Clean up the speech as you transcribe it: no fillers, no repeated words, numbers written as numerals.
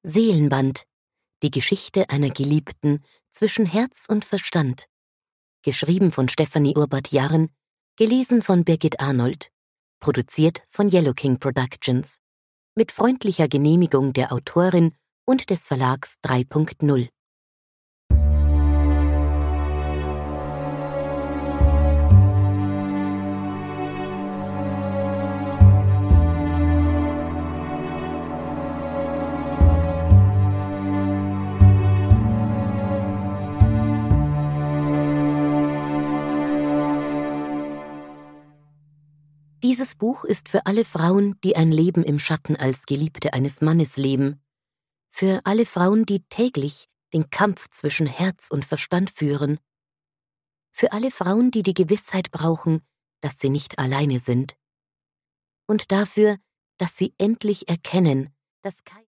Seelenband. Die Geschichte einer Geliebten zwischen Herz und Verstand. Geschrieben von Stefanie Urbart-Jarren, gelesen von Birgit Arnold. Produziert von Yellow King Productions. Mit freundlicher Genehmigung der Autorin und des Verlags 3.0. Dieses Buch ist für alle Frauen, die ein Leben im Schatten als Geliebte eines Mannes leben. Für alle Frauen, die täglich den Kampf zwischen Herz und Verstand führen. Für alle Frauen, die die Gewissheit brauchen, dass sie nicht alleine sind. Und dafür, dass sie endlich erkennen, dass kein